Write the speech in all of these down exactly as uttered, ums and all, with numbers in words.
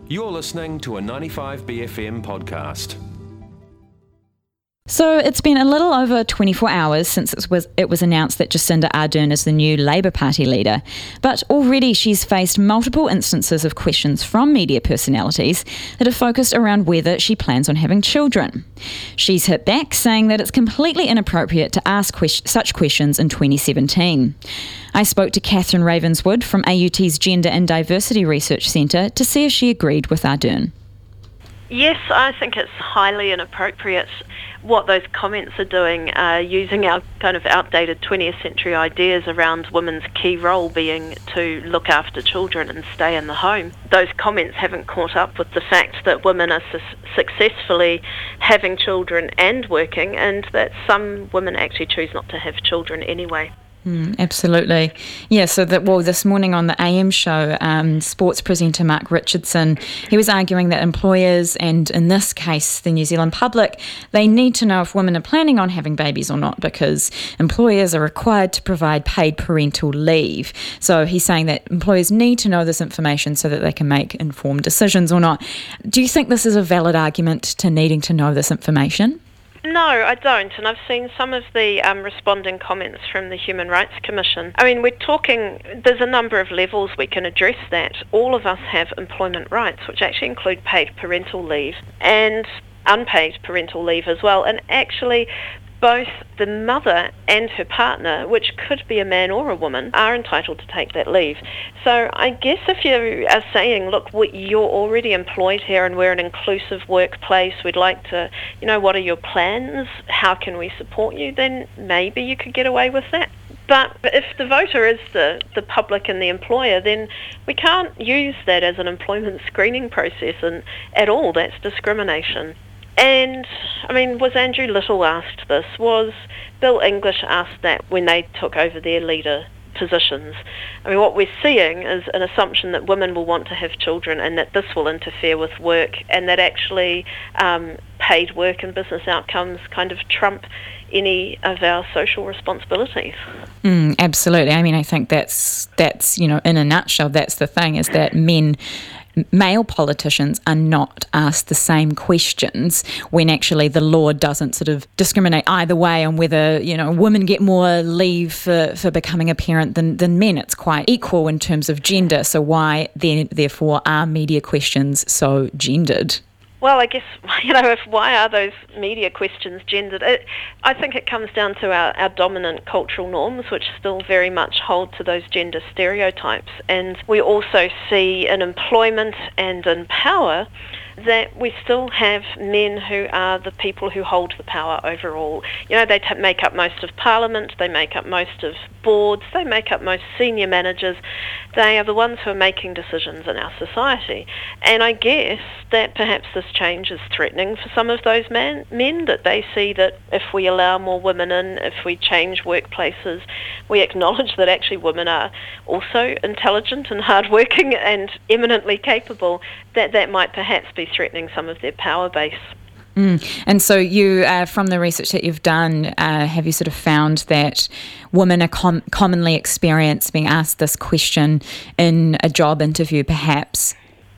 You're listening to a ninety-five B F M podcast. So it's been a little over twenty-four hours since it was it was announced that Jacinda Ardern is the new Labour Party leader, but already she's faced multiple instances of questions from media personalities that have focused around whether she plans on having children. She's hit back, saying that it's completely inappropriate to ask que- such questions in twenty seventeen. I spoke to Catherine Ravenswood from A U T's Gender and Diversity Research Centre to see if she agreed with Ardern. Yes, I think it's highly inappropriate what those comments are doing, uh, using our kind of outdated twentieth century ideas around women's key role being to look after children and stay in the home. Those comments haven't caught up with the fact that women are su- successfully having children and working, and that some women actually choose not to have children anyway. Mm, absolutely. Yeah, so that well, this morning on the A M show, um, sports presenter Mark Richardson, he was arguing that employers, and in this case the New Zealand public, they need to know if women are planning on having babies or not, because employers are required to provide paid parental leave. So he's saying that employers need to know this information so that they can make informed decisions or not. Do you think this is a valid argument to needing to know this information? No, I don't, and I've seen some of the um, responding comments from the Human Rights Commission. I mean, we're talking, there's a number of levels we can address that. All of us have employment rights, which actually include paid parental leave and unpaid parental leave as well, and actually both the mother and her partner, which could be a man or a woman, are entitled to take that leave. So I guess if you are saying, look, we, you're already employed here and we're an inclusive workplace, we'd like to, you know, what are your plans? How can we support you? Then maybe you could get away with that. But if the voter is the, the public and the employer, then we can't use that as an employment screening process, and at all, that's discrimination. And, I mean, was Andrew Little asked this? Was Bill English asked that when they took over their leader positions? I mean, what we're seeing is an assumption that women will want to have children and that this will interfere with work, and that actually um, paid work and business outcomes kind of trump any of our social responsibilities. Mm, absolutely. I mean, I think that's, that's, you know, in a nutshell, that's the thing, is that men... male politicians are not asked the same questions when actually the law doesn't sort of discriminate either way on whether, you know, women get more leave for, for becoming a parent than, than men. It's quite equal in terms of gender. So why then, therefore, are media questions so gendered? Well, I guess, you know, if why are those media questions gendered? It, I think it comes down to our, our dominant cultural norms, which still very much hold to those gender stereotypes. And we also see in employment and in power that we still have men who are the people who hold the power overall. You know, they t- make up most of Parliament, they make up most of boards, they make up most senior managers. They are the ones who are making decisions in our society. And I guess that perhaps this change is threatening for some of those man- men, that they see that if we allow more women in, if we change workplaces, we acknowledge that actually women are also intelligent and hardworking and eminently capable, that that might perhaps be threatening some of their power base. Mm. And so you, uh, from the research that you've done, uh, have you sort of found that women are com- commonly experience being asked this question in a job interview, perhaps?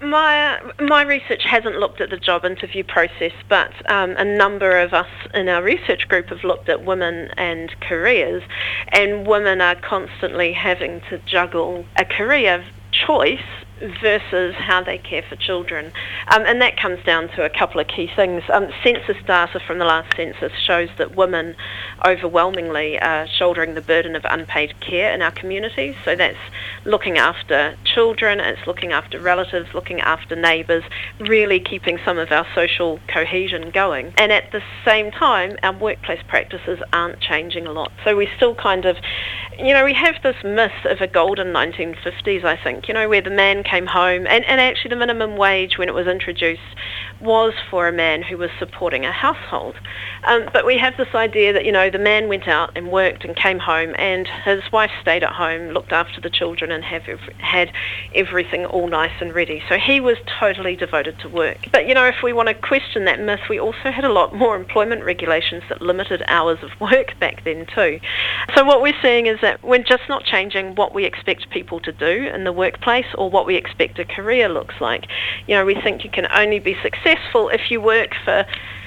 My my research hasn't looked at the job interview process, but um, a number of us in our research group have looked at women and careers, and women are constantly having to juggle a career choice versus how they care for children. Um, and that comes down to a couple of key things. Um, census data from the last census shows that women overwhelmingly are shouldering the burden of unpaid care in our communities. So that's looking after children, it's looking after relatives, looking after neighbours, really keeping some of our social cohesion going. And at the same time, our workplace practices aren't changing a lot. So we still kind of, you know, we have this myth of a golden nineteen fifties, I think, you know, where the man came home, and, and actually the minimum wage when it was introduced was for a man who was supporting a household. Um, but we have this idea that, you know, the man went out and worked and came home, and his wife stayed at home, looked after the children, and have every, had everything all nice and ready. So he was totally devoted to work. But, you know, if we want to question that myth, we also had a lot more employment regulations that limited hours of work back then too. So what we're seeing is that we're just not changing what we expect people to do in the workplace or what we expect a career looks like. You know, we think you can only be successful if you work for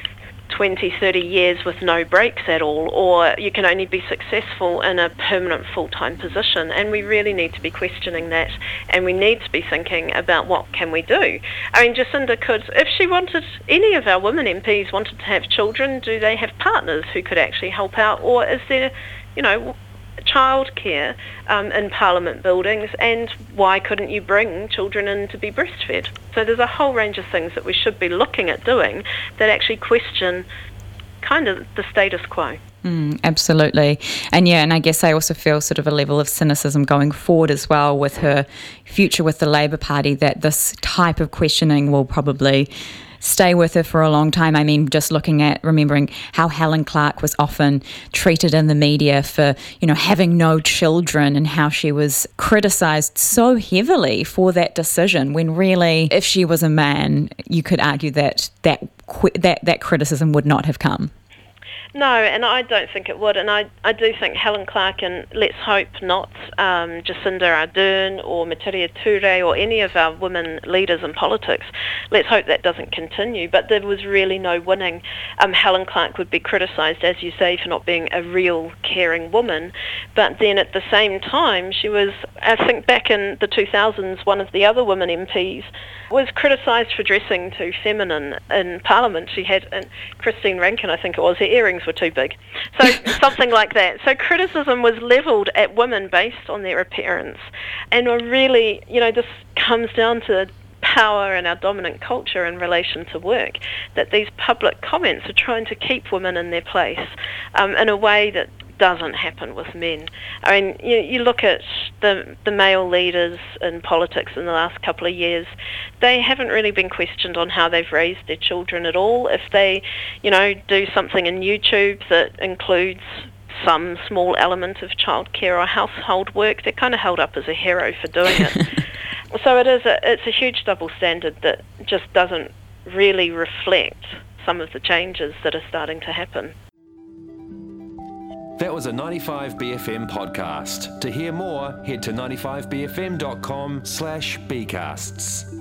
twenty, thirty years with no breaks at all, or you can only be successful in a permanent full-time position. And we really need to be questioning that, and we need to be thinking about what can we do. I mean, Jacinda could, if she wanted, any of our women M Ps wanted to have children, do they have partners who could actually help out, or is there, you know, childcare um, in Parliament buildings, and why couldn't you bring children in to be breastfed? So there's a whole range of things that we should be looking at doing that actually question kind of the status quo. Mm, absolutely. And yeah, and I guess I also feel sort of a level of cynicism going forward as well with her future with the Labour Party, that this type of questioning will probably stay with her for a long time. I mean, just looking at, remembering how Helen Clark was often treated in the media for, you know, having no children, and how she was criticised so heavily for that decision, when really, if she was a man, you could argue that that that, that criticism would not have come. No, and I don't think it would, and I, I do think Helen Clark, and let's hope not um, Jacinda Ardern or Metiria Ture or any of our women leaders in politics, let's hope that doesn't continue. But there was really no winning. Um, Helen Clark would be criticised, as you say, for not being a real caring woman, but then at the same time she was, I think back in the two thousands, one of the other women M Ps was criticised for dressing too feminine in Parliament. She had, and Christine Rankin I think it was, her earrings were too big. So something like that. So criticism was levelled at women based on their appearance. And really, you know, this comes down to power and our dominant culture in relation to work, that these public comments are trying to keep women in their place um, in a way that doesn't happen with men. I mean, you, you look at the the male leaders in politics in the last couple of years, they haven't really been questioned on how they've raised their children at all. If they, you know, do something in YouTube that includes some small element of childcare or household work, they're kind of held up as a hero for doing it. So it is a, it's a huge double standard that just doesn't really reflect some of the changes that are starting to happen. That was a ninety-five B F M podcast. To hear more, head to ninety-five b f m dot com slash bcasts.